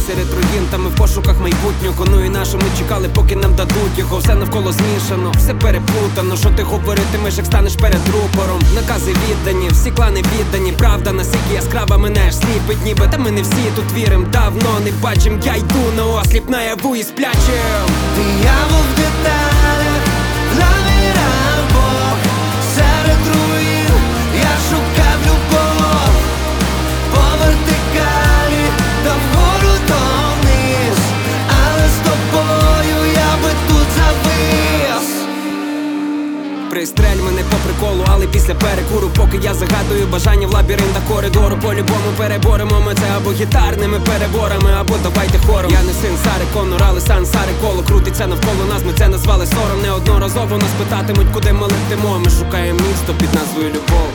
серед руїн, та ми в пошуках майбутнього. Ну і нащо ми чекали, поки нам дадуть його. Все навколо змішано, все переплутано. Що ти говоритимеш, як станеш перед рупором? Накази віддані, всі клани віддані. Правда настільки яскрава, мене аж сліпить ніби. Та ми не всі тут вірим, давно не бачим. Я йду на осліп наяву і сплячим. Диявол в деталях, в намірах Бог. Серед руїн я шукав любов. По вертикалі, то вгору, то вниз. Але з тобою я би тут завис. Пристрель мене по приколу, але після перекуру, поки я загадую бажання в лабіринтах коридору. По-любому переборемо ми це або гітарними переборами, або давайте хором. Я не син Сари Коннор, але сан Сари коло крутиться навколо нас, ми це назвали сором. Неодноразово нас питатимуть, куди ми летимо. Ми шукаємо місто під назвою Любов.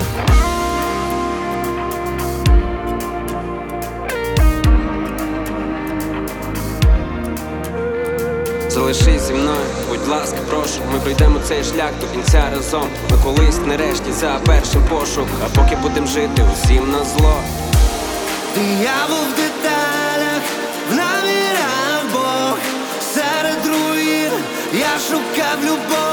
Залишись зі мною, будь ласка, прошу. Ми пройдемо цей шлях до кінця разом. Ми колись нарешті за першим пошук, а поки будем жити усім на зло. Диявол в деталях, в намірах Бог. Серед руїн я шукав любов.